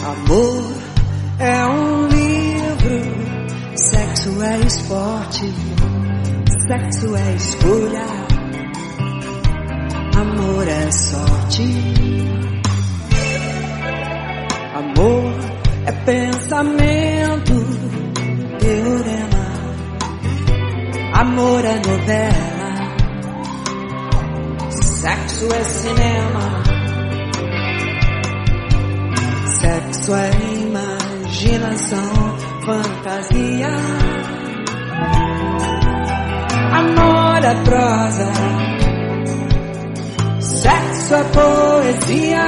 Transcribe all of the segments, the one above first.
Amor é um livro, sexo é esporte, sexo é escolha, amor é sorte. Amor é pensamento, teorema, amor é novela, sexo é cinema, sexo é imaginação, fantasia, amor é prosa, sexo é poesia.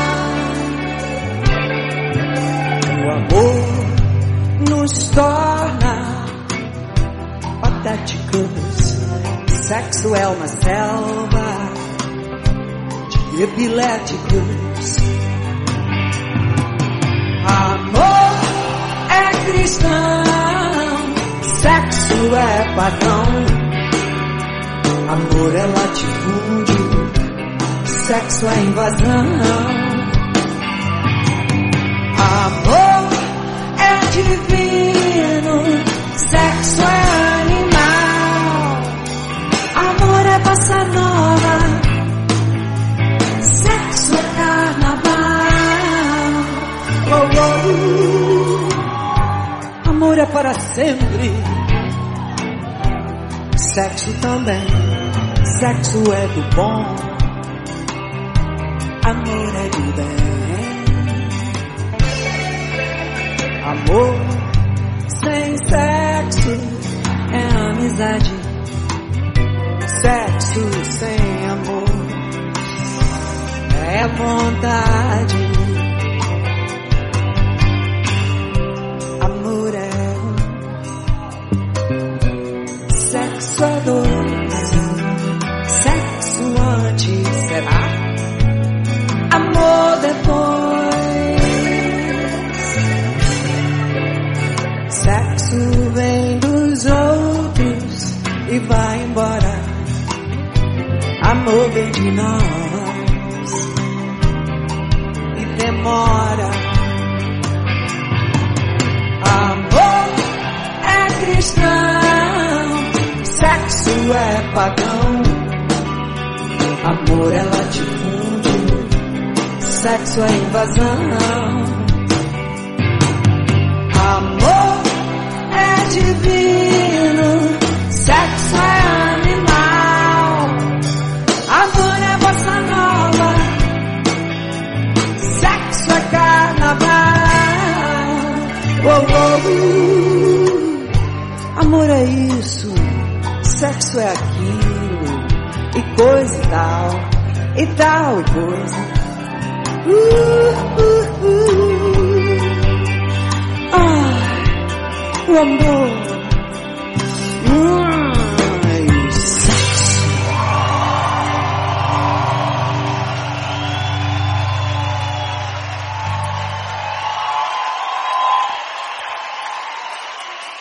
O amor nos torna patéticos, sexo é uma selva de epiléticos. Amor é cristão, sexo é padrão, amor é latifúndio, sexo é invasão. Amor é divino, sexo é animal, amor é bossa nova, sexo é carnaval. Oh, oh. Amor é para sempre, sexo também, sexo é do bom, amor é do bem. Amor sem sexo é amizade, sexo sem amor é vontade. Amor é sexo é dois, sexo antes será amor depois. Sexo vem dos outros e vai embora, amor vem de nós e demora. Amor é cristão, sexo é pagão, amor é latifúndio, sexo é invasão. Amor é divino, sexo é animal, amor é bossa nova, sexo é carnaval. Oh, oh. Amor é isso, sexo é aquilo, e coisa e tal e coisa. O amor